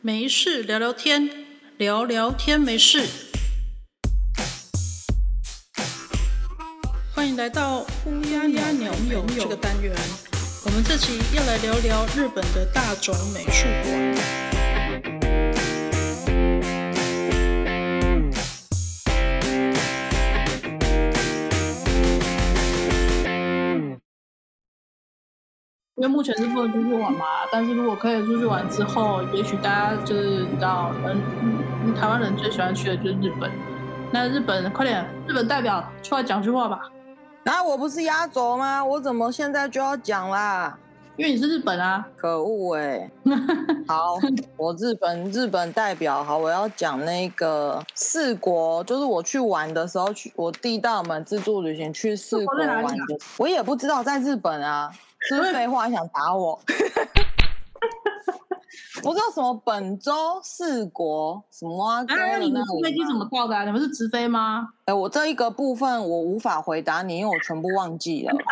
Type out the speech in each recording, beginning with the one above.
没事聊聊天，聊聊天没事。欢迎来到乌鸦鸟友这个单元，我们这期要来聊聊日本的大冢美术馆。因为目前是不能出去玩嘛，但是如果可以出去玩之后，也许大家就是你知道，台湾人最喜欢去的就是日本。那日本，快点，日本代表出来讲句话吧。 我不是压轴吗？我怎么现在就要讲啦？ 因为你是日本啊。 可恶好，我日本代表，好，我要讲那个四国，就是我去玩的时候，我弟带我们自助旅行去四国玩的，我也不知道在日本啊。是不是废话？想打我？不知道什么本州四国什么啊？ 你们飞机怎么到的啊？你们是直飞吗？ 我这一个部分我无法回答你，因为我全部忘记了。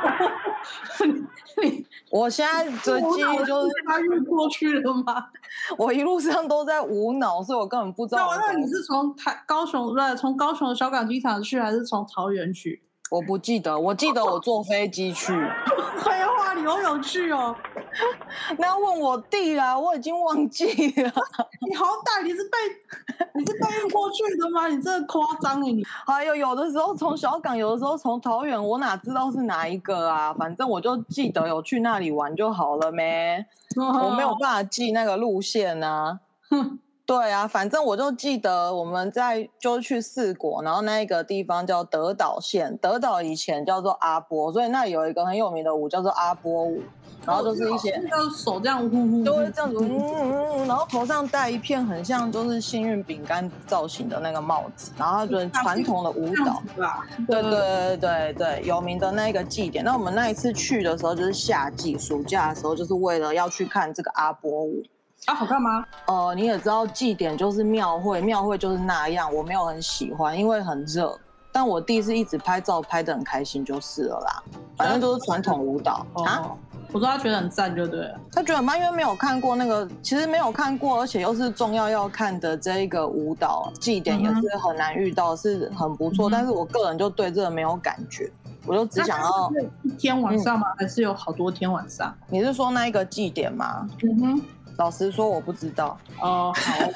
我现在的记忆就是他晕过去了吗？ 我一路上都在无脑，所以我根本不知道。 那你是从高雄的小港机场去，还是从桃园去？ 我不记得，我记得我坐飞机去。 废话，你好有趣哦！ 那要问我弟啦，我已经忘记了。 你好歹你是被运过去的吗？你真的夸张你！ 还有的时候从小港，有的时候从桃园，我哪知道是哪一个啊？反正我就记得有去那里玩就好了咩。我没有办法记那个路线啊。对啊，反正我就记得我们就去四国，然后那一个地方叫德岛县，德岛以前叫做阿波，所以那里有一个很有名的舞叫做阿波舞，然后就是一些那个手这样呼呼， 就会这样子然后头上戴一片很像就是幸运饼干造型的那个帽子，然后就是传统的舞蹈，对，有名的那个祭典。那我们那一次去的时候就是夏季暑假的时候，就是为了要去看这个阿波舞。 好看吗？ 你也知道祭典就是庙会就是那样，我没有很喜欢，因为很热。但我弟是一直拍照拍得很开心就是了啦，反正都是传统舞蹈啊。 我说他觉得很赞就对了。 他觉得蛮，因为没有看过那个，其实没有看过，而且又是重要看的这一个舞蹈祭典，也是很难遇到，是很不错。但是我个人就对这个没有感觉，我就只想要一天晚上吗？还是有好多天晚上？ 你是说那一个祭典吗？老实说我不知道。 好。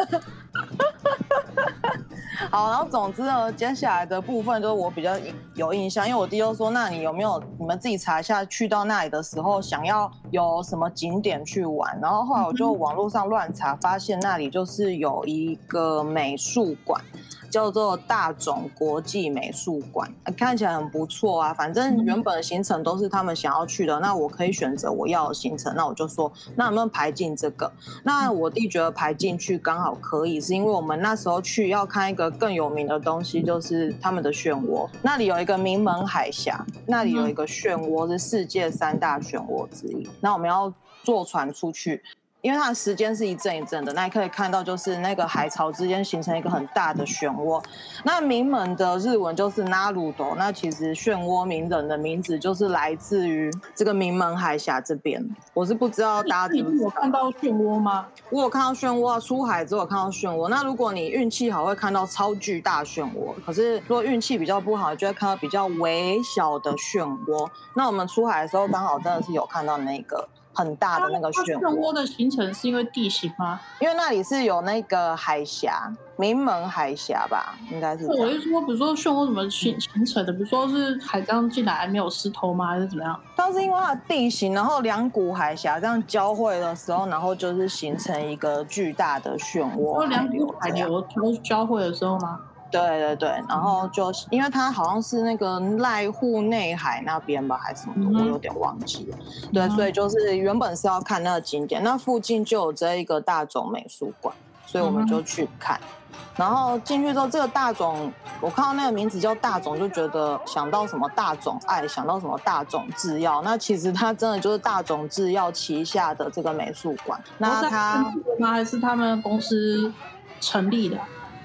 好，然后总之呢，接下来的部分就是我比较有印象，因为我弟就说，那你有没有你们自己查一下，去到那里的时候想要有什么景点去玩？然后后来我就网络上乱查，发现那里就是有一个美术馆。叫做大冢国际美术馆，看起来很不错啊。反正原本的行程都是他们想要去的，那我可以选择我要的行程。那我就说，那能不能排进这个？那我弟觉得排进去刚好可以，是因为我们那时候去要看一个更有名的东西，就是他们的漩涡。那里有一个名门海峡，那里有一个漩涡是世界3大漩涡之一。那我们要坐船出去。因为它的时间是一阵一阵的，那你可以看到就是那个海潮之间形成一个很大的漩涡。那名门的日文就是ナルト，那其实漩涡鸣人的名字就是来自于这个名门海峡这边。我是不知道大家知不知道。 你有看到漩涡吗？ 我有看到漩涡啊，出海之后有看到漩涡。那如果你运气好，会看到超巨大漩涡；可是如果运气比较不好，就会看到比较微小的漩涡。那我们出海的时候刚好真的是有看到那个很大的那个漩涡的形成是因为地形吗？ 因为那里是有那个海峡，名门海峡吧，应该是这样。 我是说，比如说漩涡怎么形成的？比如说是海这样进来没有石头吗？还是怎么样？ 它是因为它的地形，然后两股海峡这样交汇的时候，然后就是形成一个巨大的漩涡。 两股海流交汇的时候吗？ 对，然后就因为它好像是那个濑户内海那边吧，还是什么的，我有点忘记了。对，所以就是原本是要看那个景点，那附近就有这一个大冢美术馆，所以我们就去看。然后进去之后，这个大冢，我看到那个名字叫大冢，就觉得想到什么大冢爱，想到什么大冢制药。那其实它真的就是大冢制药旗下的这个美术馆。那它还是他们公司成立的？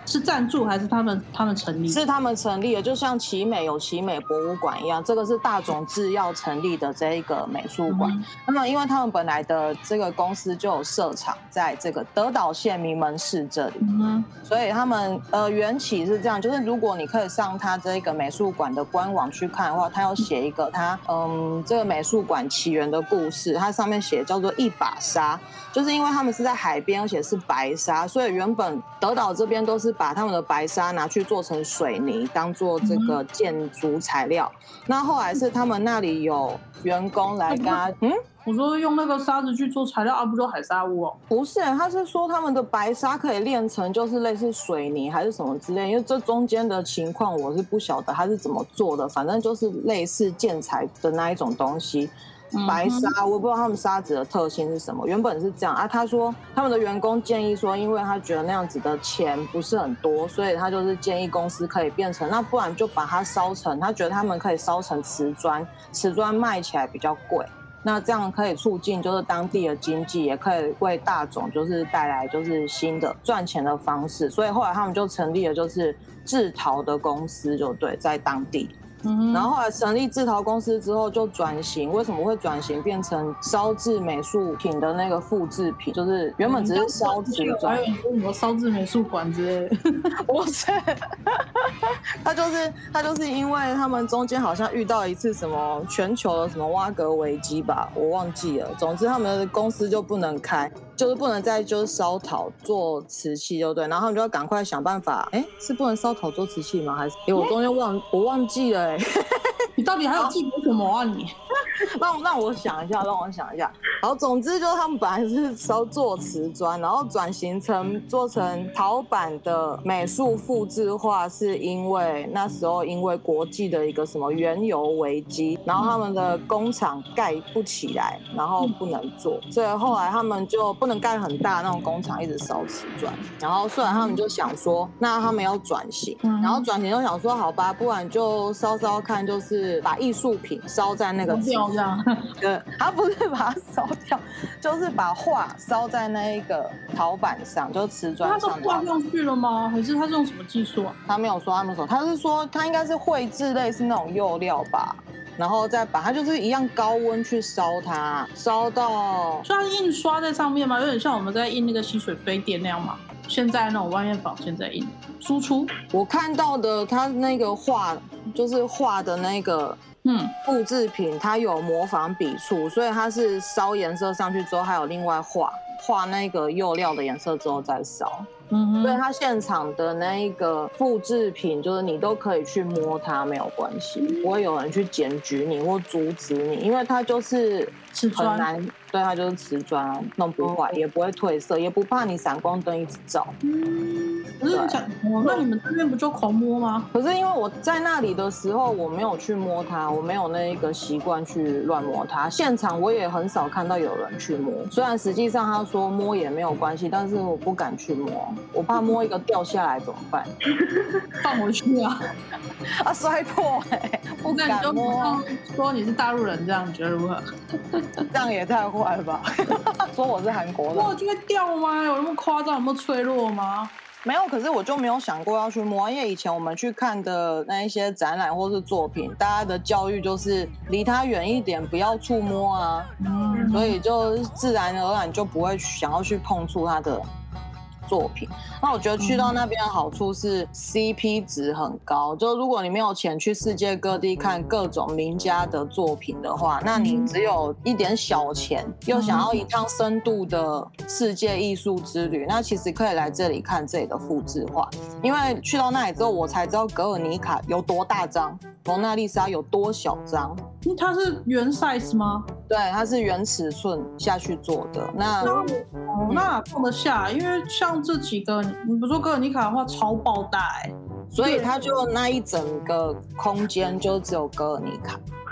是赞助还是他们成立？ 是他们成立的，就像奇美有奇美博物馆一样，这个是大冢制药成立的这一个美术馆。那么因为他们本来的这个公司就有设厂在这个德岛县名门市这里，所以他们缘起是这样，就是如果你可以上他这个美术馆的官网去看的话，他有写一个他这个美术馆起源的故事，它上面写叫做一把沙，就是因为他们是在海边，而且是白沙，所以原本德岛这边都是把他们的白沙拿去做成水泥，当做这个建筑材料。那后来是他们那里有员工来跟他， 我说用那个沙子去做材料啊，不就海沙屋哦？ 不是，他是说他们的白沙可以炼成就是类似水泥还是什么之类，因为这中间的情况我是不晓得他是怎么做的，反正就是类似建材的那一种东西。白沙，我不知道他们沙子的特性是什么，原本是这样啊。他说他们的员工建议说，因为他觉得那样子的钱不是很多，所以他就是建议公司可以变成，那不然就把它烧成，他觉得他们可以烧成瓷砖，瓷砖卖起来比较贵。那这样可以促进就是当地的经济，也可以为大冢就是带来就是新的赚钱的方式，所以后来他们就成立了就是制陶的公司，就对，在当地。然后后来成立制陶公司之后就转型，为什么会转型变成烧制美术品的那个复制品？就是原本只是烧瓷砖， 还有什么烧制美术馆之类的？ 不是，他就是因为他们中间好像遇到一次什么全球的什么挖格危机吧，我忘记了。总之他们的公司就不能开。就是不能再就是烧陶做瓷器，就对，然后他们就要赶快想办法。是不能烧陶做瓷器吗？还是我中间我忘记了你到底还有记得什么啊你？ 让我想一下。好，总之就是他们本来是做瓷砖，然后转型做成陶板的美术复制画，是因为那时候因为国际的一个什么原油危机，然后他们的工厂盖不起来，然后不能做，所以后来他们就不能盖很大那种工厂，一直烧瓷砖。然后虽然他们就想说，那他们要转型，然后转型就想说，好吧，不然就烧看，就是把艺术品烧在那个这样。 对，他不是把它烧掉，就是把画烧在那一个陶板上，就是瓷砖上。 他都画上去了吗？还是他是用什么技术啊？ 他没有说，他是说他应该是绘制类似那种釉料吧。然后再把它就是一样高温去烧它，烧到。 所以它是印刷在上面吗？有点像我们在印那个吸水杯垫那样吗？现在那种外面坊现在印输出。 我看到的它那个画就是画的那个复制品，它有模仿笔触，所以它是烧颜色上去之后，还有另外画那个釉料的颜色之后再烧。所以它现场的那一个复制品，就是你都可以去摸它，没有关系，不会有人去检举你或阻止你，因为它就是很难，对，它就是瓷砖，弄不坏，也不会褪色，也不怕你闪光灯一直照。 可是那你们这边不就狂摸吗？ 可是因为我在那里的时候，我没有去摸它，我没有那一个习惯去乱摸它。现场我也很少看到有人去摸，虽然实际上他说摸也没有关系，但是我不敢去摸，我怕摸一个掉下来怎么办？ 放回去啊！ 摔破不敢摸。 说你是大陆人，这样你觉得如何？ 这样也太坏了吧！说我是韩国人， 我就会掉吗？有那么夸张？有那么脆弱吗？ 没有，可是我就没有想过要去摸，因为以前我们去看的那一些展览或是作品，大家的教育就是离它远一点，不要触摸啊，所以就自然而然就不会想要去碰触它的作品。那我觉得去到那边的好处是 CP 值很高，就如果你没有钱去世界各地看各种名家的作品的话，那你只有一点小钱，又想要一趟深度的世界艺术之旅，那其实可以来这里看这里的复制画。因为去到那里之后，我才知道格尔尼卡有多大张，蒙娜丽莎有多小张。 它是原 size 吗？ 对，它是原尺寸下去做的。 那放得下，因为像这几个，你不说格尔尼卡的话，超爆大所以它就那一整个空间就只有格尔尼卡。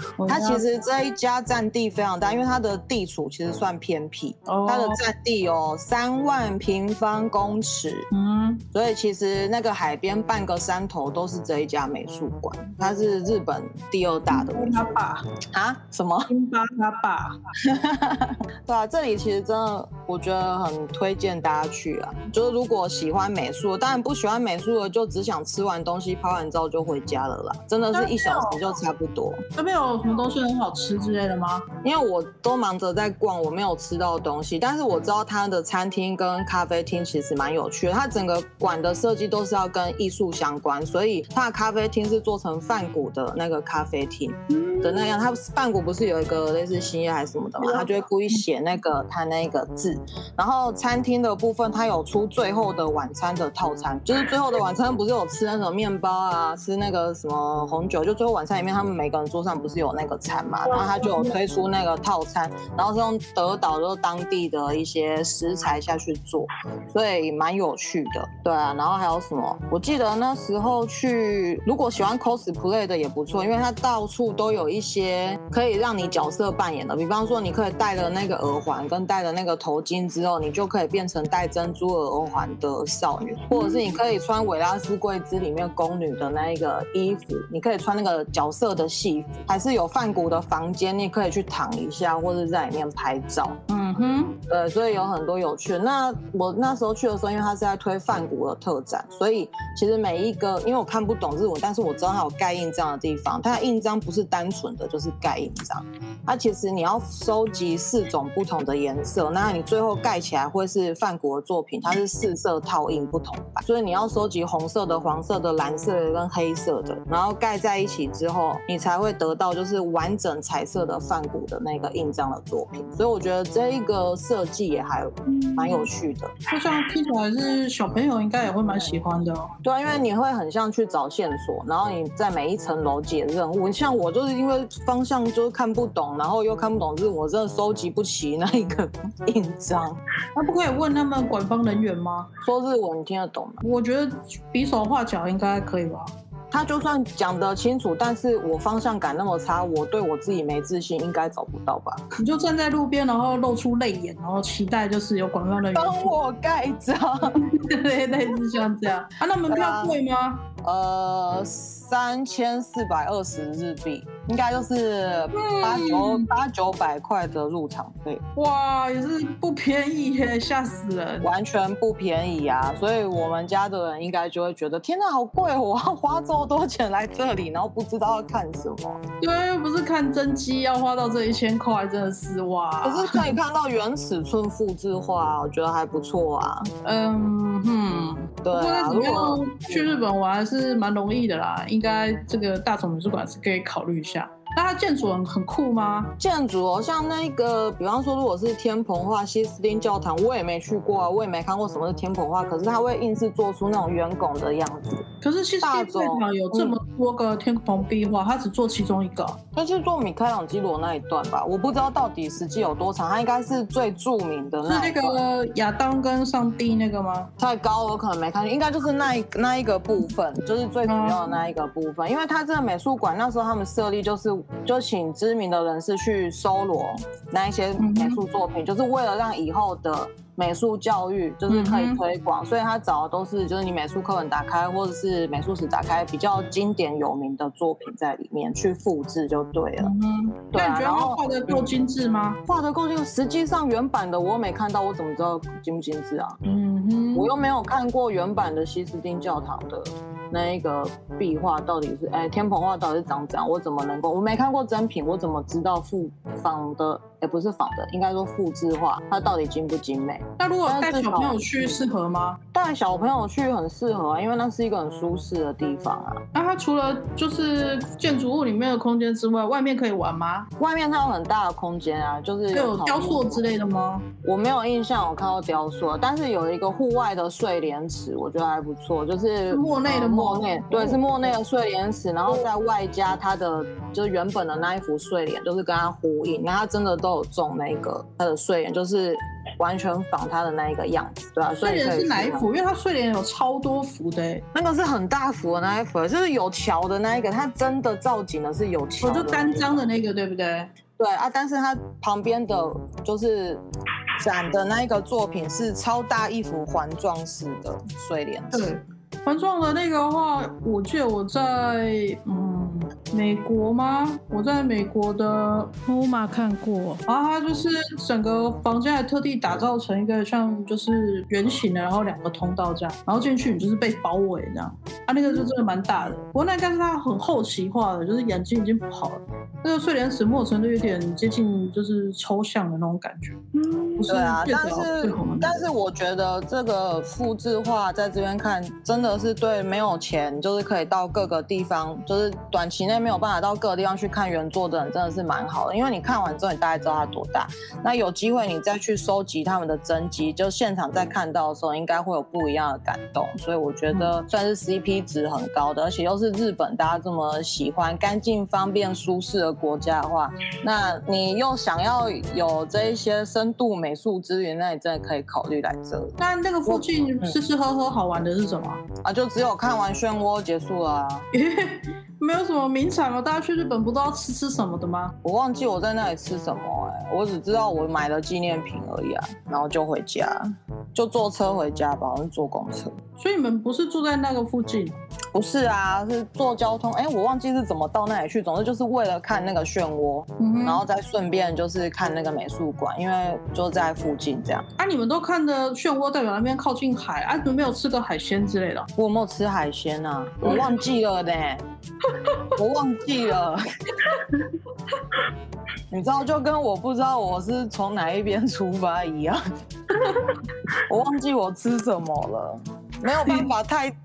它其实这一家占地非常大，因为它的地处其实算偏僻，它的占地有3万平方公尺，所以其实那个海边半个山头都是这一家美术馆，它是日本第2大的美术馆啊？什么？ 星巴他爸？ 对啊，这里其实真的我觉得很推荐大家去啊，就是如果喜欢美术，当然不喜欢美术的就只想吃完东西拍完照就回家了啦，真的是1小时就差不多。 那边有什么东西很好吃之类的吗？ 因为我都忙着在逛，我没有吃到东西，但是我知道它的餐厅跟咖啡厅其实蛮有趣的，它整个馆的设计都是要跟艺术相关，所以它的咖啡厅是做成梵谷的那个咖啡厅的那样，它梵谷不是有一个类似星夜还是什么的嘛，他就会故意写他那个字，然后餐厅的部分它有出最后的晚餐的套餐，就是最后的晚餐不是有吃那种面包啊，吃那个什么红酒，就最后晚餐里面他们每个人桌上不是有那个餐嘛，然后他就有推出那个套餐，然后是用德岛就是当地的一些食材下去做，所以蛮有趣的。对啊，然后还有什么？我记得那时候去，如果喜欢 cosplay 的也不错，因为它到处都有一些可以让你角色扮演的，比方说你可以戴了那个耳环跟戴了那个头巾之后，你就可以变成戴珍珠耳环的少女，或者是你可以穿维拉斯贵兹里面宫女的那一个衣服，你可以穿那个角色的戏服，还是有梵谷的房间，你可以去躺一下，或者在里面拍照。对，所以有很多有趣的。那我那时候去的时候，因为他是在推梵谷的特展，所以其实每一个，因为我看不懂日文，但是我知道它有盖印章的地方，它的印章不是单纯的就是盖印章，它其实你要收集4种不同的颜色，那你最后盖起来会是梵谷的作品，它是4色套印不同版，所以你要收集红色的、黄色的、蓝色的跟黑色的，然后盖在一起之后，你才会得到就是完整彩色的梵谷的那个印章的作品。所以我觉得这一个设计也还蛮有趣的， 就像听起来是小朋友应该也会蛮喜欢的。 对啊，因为你会很像去找线索，然后你在每一层楼解任务。像我就是因为方向就是看不懂，然后又看不懂日文，我真的收集不齐那一个印章。 那不可以问他们官方人员吗？ 说日文你听得懂吗？ 我觉得比手画脚应该可以吧。 他就算讲得清楚，但是我方向感那么差，我对我自己没自信，应该找不到吧？ 你就站在路边，然后露出泪眼，然后期待就是有官方人员帮我盖章， 类似像这样啊？那门票贵吗 ？3420日币，应该就是800-900块的入场费。 哇，也是不便宜耶，吓死人！ 完全不便宜啊！所以我们家的人应该就会觉得，天哪，好贵哦！我要花这么多钱来这里，然后不知道要看什么。 对，又不是看真机，要花到这1000块，真的是哇！ 可是可以看到原尺寸复制化，我觉得还不错啊。对啊， 如果去日本玩还是蛮容易的啦，应该这个大冢美术馆是可以考虑一下。那它建筑很酷吗？ 建筑像那个，比方说，如果是天棚画西斯汀教堂，我也没去过啊，我也没看过什么是天棚画，可是它会硬是做出那种圆拱的样子。 可是西斯汀教堂有这么多个天棚壁画，它只做其中一个。 它是做米开朗基罗那一段吧，我不知道到底实际有多长，它应该是最著名的那一段。 是那个亚当跟上帝那个吗？ 太高我可能没看见，应该就是那一个部分，就是最主要的那一个部分，因为它这个美术馆那时候他们设立就请知名的人士去搜罗那一些美术作品，就是为了让以后的美术教育就是可以推广，所以他找的都是就是你美术课本打开或者是美术史打开比较经典有名的作品在里面去复制就对了。 对啊，那你觉得他画的够精致吗？ 画的够精致，实际上原版的我没看到，我怎么知道精不精致啊？我又没有看过原版的西斯汀教堂的那一个壁画到底是天棚画到底是长怎样，我怎么能够，我没看过真品，我怎么知道仿的不是仿的，应该说复制画它到底精不精美？ 那如果带小朋友去适合吗？ 带小朋友去很适合啊，因为那是一个很舒适的地方啊。 那它除了就是建筑物里面的空间之外，外面可以玩吗？ 外面它有很大的空间啊，就是有雕塑之类的吗？ 我没有印象我看到雕塑，但是有一个户外的睡莲池，我觉得还不错，就是莫内的莫内，对，是莫内的睡莲池，然后再外加它的就是原本的那一幅睡莲，就是跟它呼应，那它真的都有种那个它的睡莲，就是完全仿它的那一个样子，对啊，所以睡莲是哪一幅？因为它睡莲有超多幅的， 那个是很大幅的那一幅，就是有桥的那一个，它真的造景的是有桥的， 就单张的那个，对不对？ 对啊，但是它旁边的就是展的那一个作品是超大一幅环状式的睡莲。 对，环状的那个的话，我记得我在美国吗？我在美国的 MoMA 看过，然后它就是整个房间还特地打造成一个像就是圆形的，然后2个通道这样，然后进去你就是被包围这样。它那个就真的蛮大的，不过那应该是它很后期化的，就是眼睛已经不好了。那个睡莲石墨程度有点接近就是抽象的那种感觉。 对啊，但是我觉得这个复制画在这边看真的是对没有钱就是可以到各个地方，就是短期内没有办法到各个地方去看原作的人真的是蛮好的，因为你看完之后你大概知道它多大，那有机会你再去收集他们的真迹，就现场再看到的时候应该会有不一样的感动，所以我觉得算是 CP 值很高的，而且又是日本大家这么喜欢干净方便舒适的国家的话，那你又想要有这一些深度美术资源，那你真的可以考虑来这里。 那个附近吃吃喝喝好玩的是什么啊？就只有看完漩涡结束了啊。 没有什么名产吗？大家去日本不都要吃什么的吗？ 我忘记我在那里吃什么我只知道我买了纪念品而已啊，然后就回家，就坐车回家吧，我是坐公车。 所以你们不是住在那个附近？ 不是啊，是坐交通。我忘记是怎么到那里去，总之就是为了看那个漩涡，然后再顺便就是看那个美术馆，因为就在附近这样。 啊，你们都看的漩涡代表那边靠近海啊，你们没有吃个海鲜之类的？ 我有没有吃海鲜啊？我忘记了呢。我忘记了，你知道，就跟我不知道我是从哪一边出发一样。我忘记我吃什么了，没有办法太。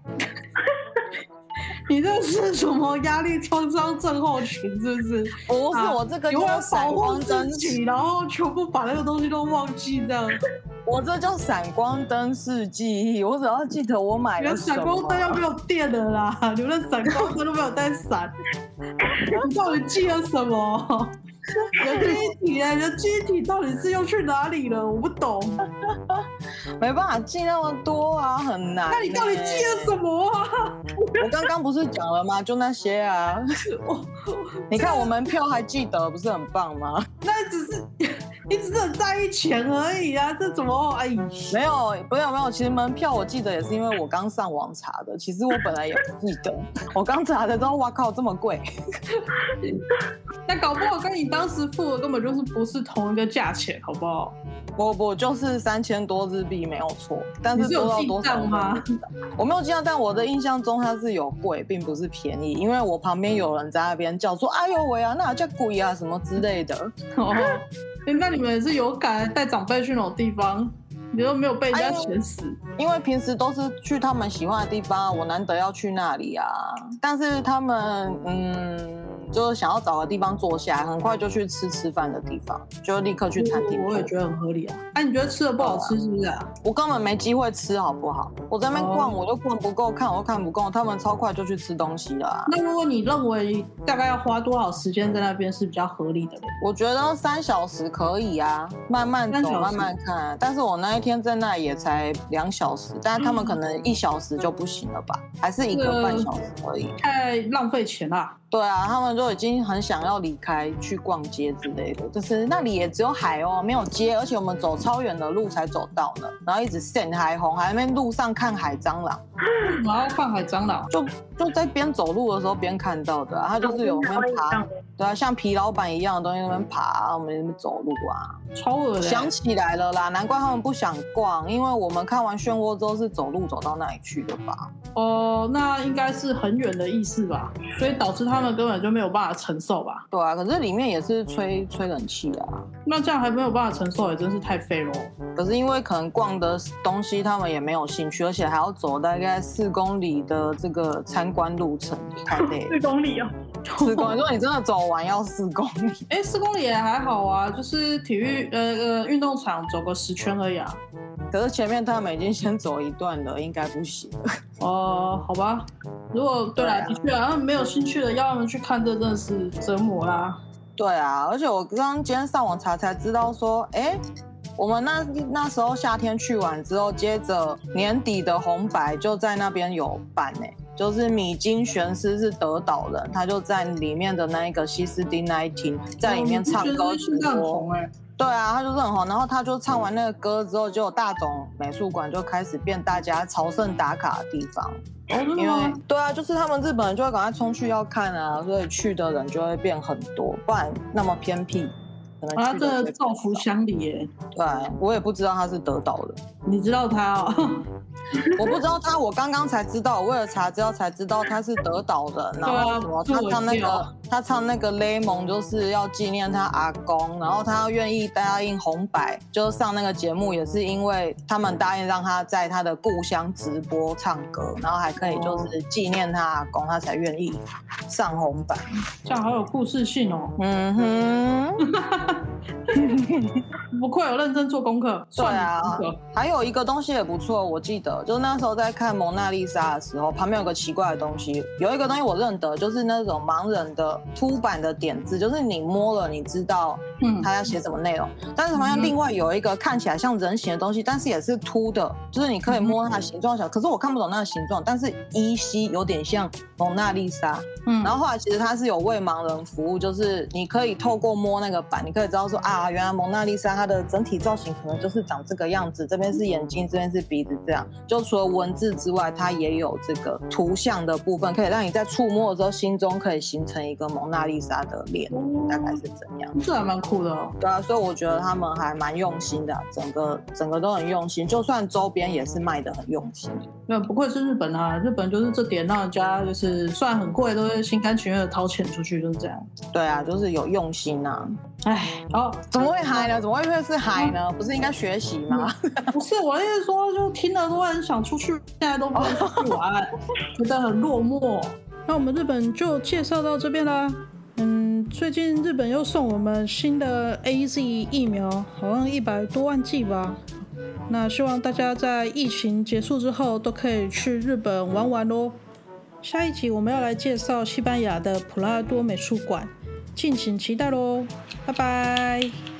你这是什么压力创伤症候群是不是？ 不是，我这个就闪光灯记，然后全部把那个东西都忘记这样。 我这叫闪光灯式记忆，我只要记得我买了什么。 闪光灯要没有电的啦，你们的闪光灯都没有在闪。你到底记了什么？你的记忆体你的记忆体到底是又去哪里了？我不懂。 没办法记那么多啊，很难。 那你到底记了什么啊？ 我刚刚不是讲了吗？就那些啊。你看我门票还记得，不是很棒吗？ 那你只是很在意钱而已啊，这怎么？哎， 没有，其实门票我记得也是因为我刚上网查的，其实我本来也不记得，我刚查的之后，哇靠，这么贵。 那搞不好跟你当时付的根本就是不是同一个价钱，好不好？ 我就是3000多日币没有错，但是多到多少吗？ 我没有记账，但我的印象中它是有贵，并不是便宜，因为我旁边有人在那边叫说：“哎呦喂啊，那叫贵啊什么之类的。” 哦，那你们也是有敢带长辈去那种地方？你都没有被人家嫌死？ 因为平时都是去他们喜欢的地方，我难得要去那里啊。但是他们就是想要找个地方坐下来，很快就去吃饭的地方，就立刻去餐厅。 我也觉得很合理啊。你觉得吃的不好吃是不是啊？ 我根本没机会吃，好不好？我在那边逛，我都逛不够，看我都看不够，他们超快就去吃东西了啊。 那如果你认为大概要花多少时间在那边是比较合理的？ 我觉得3小时可以啊，慢慢走，慢慢看。但是我那一天在那也才2小时，但是他们可能1小时就不行了吧？还是1个半小时而已， 太浪费钱啦。 对啊，他们都已经很想要离开去逛街之类的，就是那里也只有海哦，没有街，而且我们走超远的路才走到呢，然后一直晒海红，还在那边路上看海蟑螂。 为什么要看海蟑螂？ 就在边走路的时候边看到的啊，他就是有那边爬，对啊，像皮老板一样的东西在那边爬，我们在那边走路啊， 超恶的。 想起来了啦，难怪他们不想逛，因为我们看完漩涡之后是走路走到那里去的吧？ 哦，那应该是很远的意思吧，所以导致他们根本就没有办法承受吧？ 对啊，可是里面也是吹冷气啊， 那这样还没有办法承受，也真是太废了。 可是因为可能逛的东西他们也没有兴趣，而且还要走大概4公里的这个参观路程，太累了。 4公里啊 ！4公里，如果你真的走完要4公里。 4公里也还好啊，就是体育运动场走个10圈而已啊。 可是前面他们已经先走一段了，应该不行。 哦，好吧。如果对啦，的确啊，他们没有兴趣的，要他们去看，这真的是折磨啦。 对啊，而且我今天上网查才知道说， 我们那时候夏天去完之后，接着年底的红白就在那边有办就是米津玄师是德岛人，他就在里面的那一个西斯汀那一厅在里面唱歌直播。对啊，他就是很红，然后他就唱完那个歌之后，就大冢美术馆就开始变大家朝圣打卡的地方。因为对啊，就是他们日本人就会赶快冲去要看啊，所以去的人就会变很多，不然那么偏僻。 他真的造福乡里耶。 对，我也不知道他是德岛人。 你知道他哦？ 我不知道他，我刚刚才知道，我为了查资料才知道他是德岛人。然后什么，他唱那个雷蒙就是要纪念他阿公，然后他愿意答应红白，就上那个节目也是因为他们答应让他在他的故乡直播唱歌，然后还可以就是纪念他阿公，他才愿意上红白。 这样好有故事性哦。不愧有认真做功课。 对啊，还有一个东西也不错，我记得就是那时候在看蒙娜丽莎的时候，旁边有个奇怪的东西，有一个东西我认得，就是那种盲人的凸版的点字，就是你摸了你知道它要写什么内容，但是好像另外有一个看起来像人形的东西，但是也是凸的，就是你可以摸它的形状小，可是我看不懂那个形状，但是依稀有点像蒙娜丽莎。然后后来其实它是有为盲人服务，就是你可以透过摸那个板，你可以知道说啊，原来蒙娜丽莎它的整体造型可能就是长这个样子，这边是眼睛，这边是鼻子，这样。就除了文字之外，它也有这个图像的部分，可以让你在触摸的时候，心中可以形成一个蒙娜丽莎的脸，大概是怎样？ 这还蛮酷的哦。 对啊，所以我觉得他们还蛮用心的，整个都很用心，就算周边也是卖得很用心。 那不愧是日本啊，日本就是这点让人家就是虽然很贵，都会心甘情愿的掏钱出去，就是这样。 对啊，就是有用心啊。怎么会嗨呢？怎么会是嗨呢？不是应该学习吗？ 不是，我的意思说，就听了都很想出去，现在都不能出去玩，觉得很落寞。那我们日本就介绍到这边啦。最近日本又送我们新的 AZ 疫苗，好像100多万剂吧。那希望大家在疫情结束之后都可以去日本玩玩咯。下一集我们要来介绍西班牙的普拉多美术馆，敬请期待咯。拜拜。